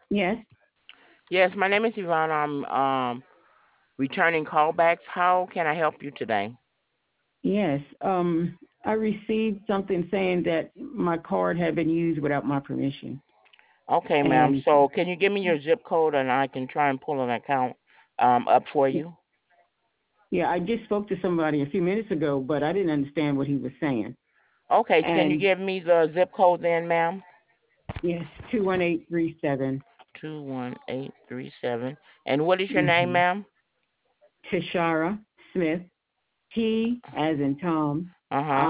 Yes, Yes, my name is Yvonne. I'm returning callbacks. How can I help you today? yes. I received something saying that my card had been used without my permission. Okay, ma'am. And So can you give me your zip code and I can try and pull an account up for you? yeah, I just spoke to somebody a few minutes ago, but I didn't understand what he was saying. Okay, can you And give me the zip code then, ma'am? yes, 21837. 21837. And what is your name, Mm-hmm. ma'am? Tashara Smith. T as in Tom. Uh-huh.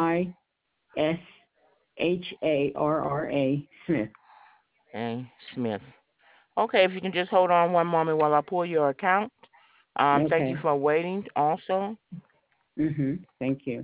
Isharra Smith. And Smith. Okay, if you can just hold on one moment while I pull your account. Thank you Okay. for waiting also. Thank you.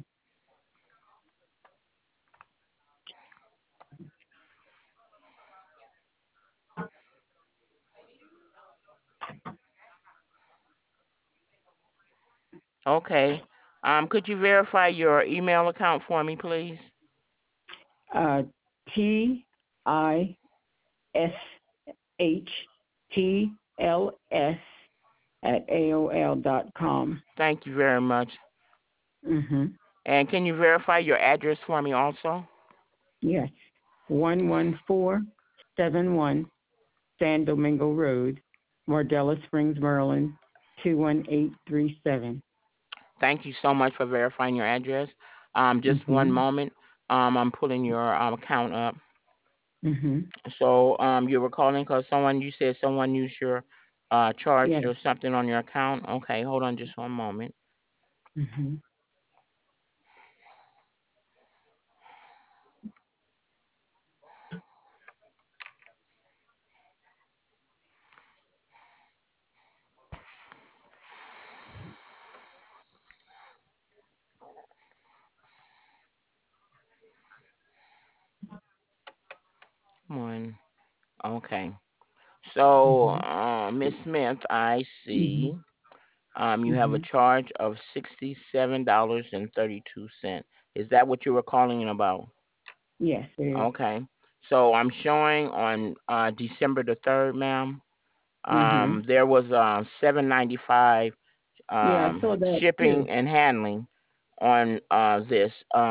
Okay. Could you verify your email account for me, please? Uh, TISHTLS at AOL.com. Thank you very much. Mm-hmm. And can you verify your address for me also? Yes. 11471 San Domingo Road, Mardella Springs, Maryland, 21837. Thank you so much for verifying your address. Just one Mm-hmm. moment. I'm pulling your account up. Mm-hmm. So, you were calling because you said someone used your charge Yes. or something on your account. Okay, hold on just one moment. Mm-hmm. One. Okay. So, Mm-hmm. Miss Smith, I Mm-hmm. see. You have a Mm-hmm. charge of $67.32. Is that what you were calling about? Yes, it is. Okay. So I'm showing on December the 3rd, ma'am. Mm-hmm. There was 795 Yeah, I saw that shipping too. and handling on this.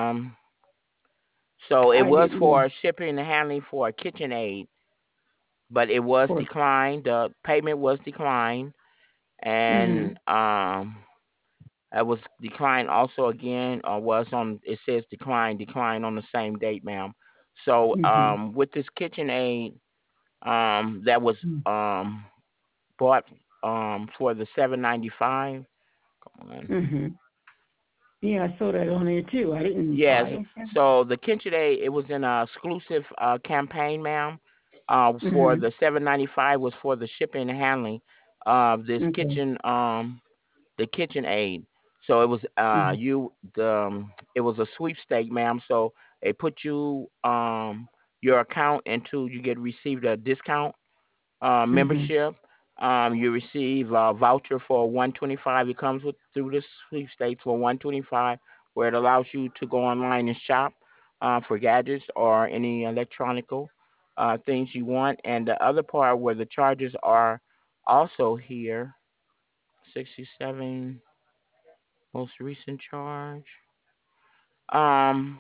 So it I was didn't know. for shipping and handling for a KitchenAid, but it was For declined. The payment was declined, mm-hmm. and it was declined also again, or was on. It says decline on the same date, ma'am. So Mm-hmm. with this KitchenAid, that was um bought for the 795. Come on. Mm-hmm. Yeah, I saw that on there too. I didn't Yes. buy it. So the KitchenAid, it was in a exclusive campaign, ma'am. For Mm-hmm. the 795 was for the shipping and handling of this Okay. the KitchenAid. So it was Mm-hmm. it was a sweepstake, ma'am. So they put your account into you get received a discount Mm-hmm. membership. You receive a voucher for 125. It comes with through this sweepstakes for 125, where it allows you to go online and shop for gadgets or any electronical things you want. And the other part where the charges are also here, 67 most recent charge. Um,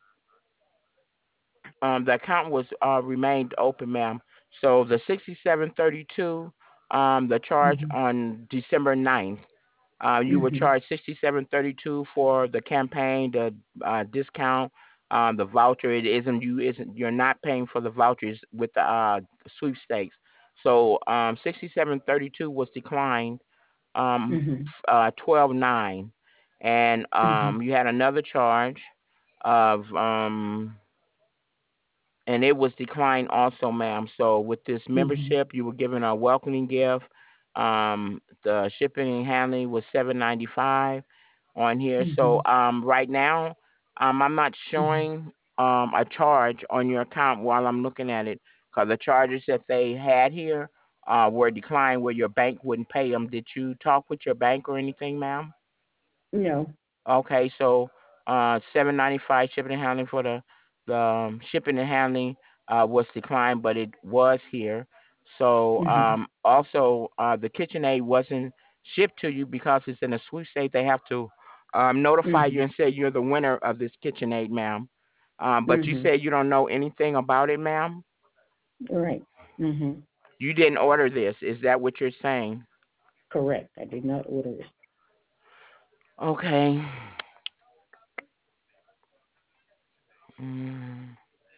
the account was remained open, ma'am. So the 6732, the charge Mm-hmm. on December 9th, you were Mm-hmm. charged 6732 for the campaign, the discount, the voucher. It isn't you're not paying for the vouchers with the sweepstakes. So 6732 was declined 12/9, and Mm-hmm. you had another charge of and it was declined also, ma'am. So with this Mm-hmm. membership, you were given a welcoming gift. The shipping and handling was 795 on here. Mm-hmm. So right now, I'm not Mm-hmm. showing a charge on your account while I'm looking at it because the charges that they had here were declined where your bank wouldn't pay them. Did you talk with your bank or anything, ma'am? No. Okay, so 795 shipping and handling for the shipping and handling was declined, but it was here. So Mhm. also the KitchenAid wasn't shipped to you because it's in a sweepstate. They have to notify you Mhm. and say you're the winner of this KitchenAid, ma'am. But you Mhm. said you don't know anything about it, ma'am. Right. Mhm. You didn't order this. Is that what you're saying? Correct. I did not order it. Okay. Mm.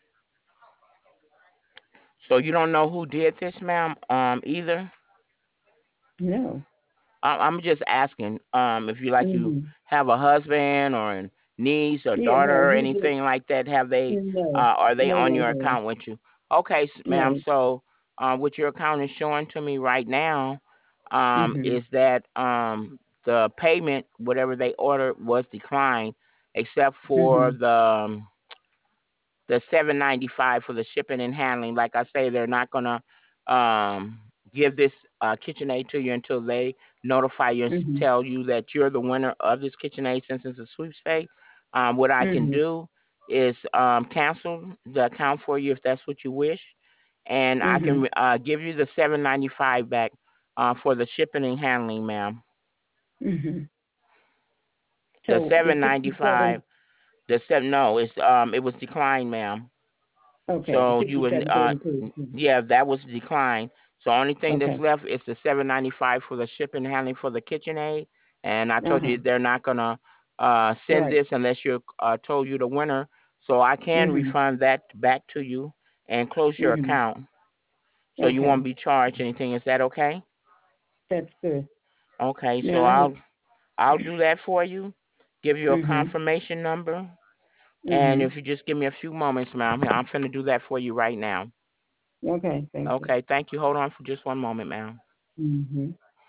So you don't know who did this, ma'am, either? No. I'm just asking, if you Mhm. have a husband or a niece or Yeah. No. daughter or He did. anything like that, have they, No. are they No on one your has. account with you? Okay, ma'am. No. So, what your account is showing to me right now, Mhm. is that the payment, whatever they ordered, was declined, except for Mhm. the 795 for the shipping and handling. Like I say, they're not gonna um give this KitchenAid to you until they notify you and Mhm. tell you that you're the winner of this KitchenAid since it's a sweepstakes. What I can Mhm. do is cancel the account for you if that's what you wish, and I Mhm. can give you the 795 back for the shipping and handling, ma'am. Mhm. The So the 795, 67. the seven no, it was declined, ma'am. Okay. The So you was 67.32. yeah, that was declined. So only thing that's Okay. left is the 795 for the shipping and handling for the KitchenAid. And I Uh told huh. you they're not gonna send Right. this unless you're told you the winner. So I can Mhm. refund that back to you and close your Mhm. account. So you won't Okay. be charged anything. Is that okay? That's good. Okay, so Now I have. I'll do that for you. Give you a Mhm. confirmation number. And Mhm. if you just give me a few moments, ma'am, I'm finna do that for you right now. Okay. Thank you. Okay, thank you. Hold on for just one moment, ma'am. Mhm.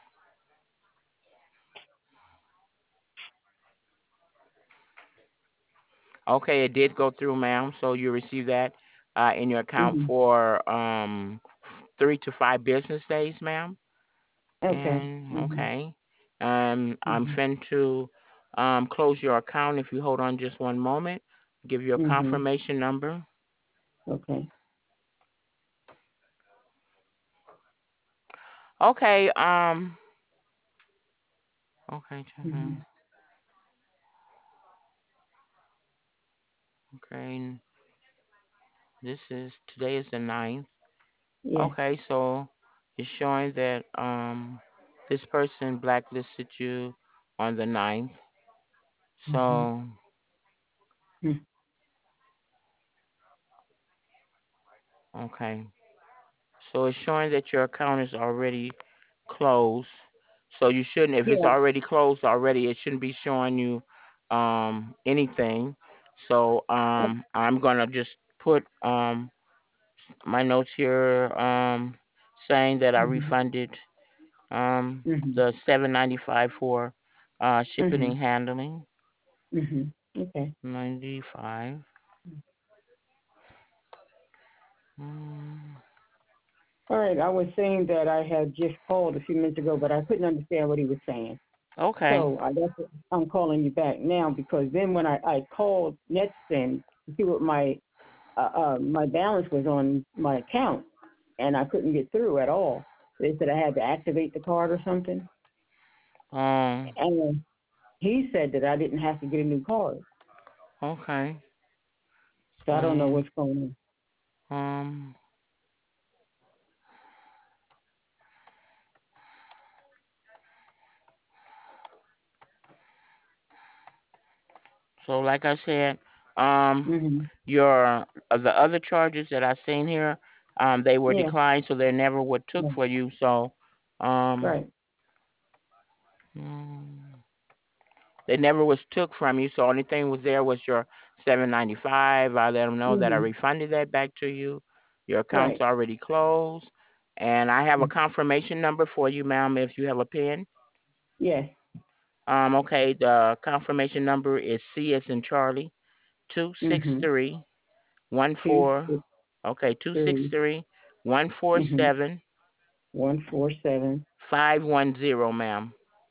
Okay, it did go through, ma'am. So you received that in your account Mhm. for 3 to 5 business days, ma'am. Okay. And Mhm. okay, I'm Mhm. fin to close your account. If you hold on just one moment, give you a Mhm. confirmation number. Okay. Okay, okay, Mhm. okay. This is today is the ninth. Yes. Okay, so it's showing that this person blacklisted you on the ninth. Mhm. So Mhm. okay. So it's showing that your account is already closed. So you shouldn't, if it's Yeah. already closed already, it shouldn't be showing you anything. So I'm gonna just put my notes here saying that I Mhm. refunded Mhm. the 795 for shipping and Mhm. handling. Mhm. Okay. 95. Mm, All right. I was saying that I had just called a few minutes ago, but I couldn't understand what he was saying. okay. So I guess I'm calling you back now because then when I called NetSpend to see what my balance was on my account, and I couldn't get through at all. They said I had to activate the card or something, Um. and he said that I didn't have to get a new card. Okay. So I don't know Um. what's going Um. So like I said, on. your the other charges that I seen here, they were Yeah. declined, so they never were took Yeah. for you. So, um, Right. mm, they never was took from you. So only thing was there was your 795. I let them know that I Mhm. refunded that back to you. Your account's Right. already closed, and I have a confirmation number for you, ma'am. If you have a pen. Yes. Okay, the confirmation number is C as in Charlie, two six Mhm. three one Two four. six Okay, two six three. three one four Mhm. seven 147 510, ma'am.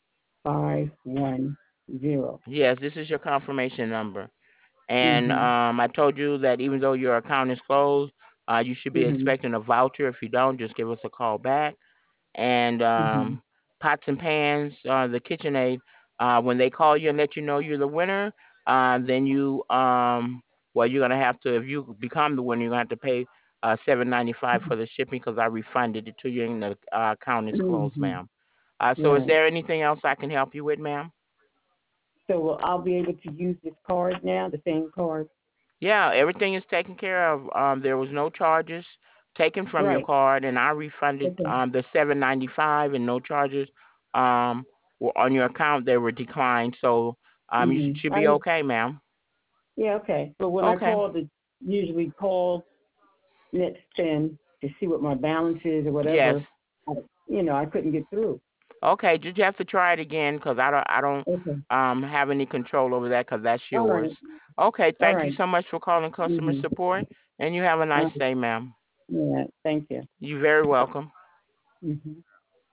510. Yes, this is your confirmation number. And Mhm. I told you that even though your account is closed, You should be Mhm. expecting a voucher. If you don't, just give us a call back. And Mhm. pots and pans, the KitchenAid, when they call you and let you know you're the winner, then well, you're gonna have to, if you become the winner, you're gonna have to pay $7.95 for the shipping because I refunded it to you and the account is closed, Mhm. ma'am. So is Right. there anything else I can help you with, ma'am? So I'll be able to use this card now, the same card. Yeah, everything is taken care of. There was no charges taken from your Right. card, and I refunded Okay. the $7.95, and no charges um were on your account. They were declined, so you Mhm. should be okay, ma'am. Yeah. Okay. But when I Okay. call, the usually call NetSpend to see what my balance is or Yes. whatever. I, I couldn't get through. Okay. Did you have to try it again? Because I don't Okay. have any control over that because that's All yours. right. Okay. All Thank you right. so much for calling customer Mhm. support, and you have a nice day, ma'am. Yeah. Thank you. You're very welcome. Mhm.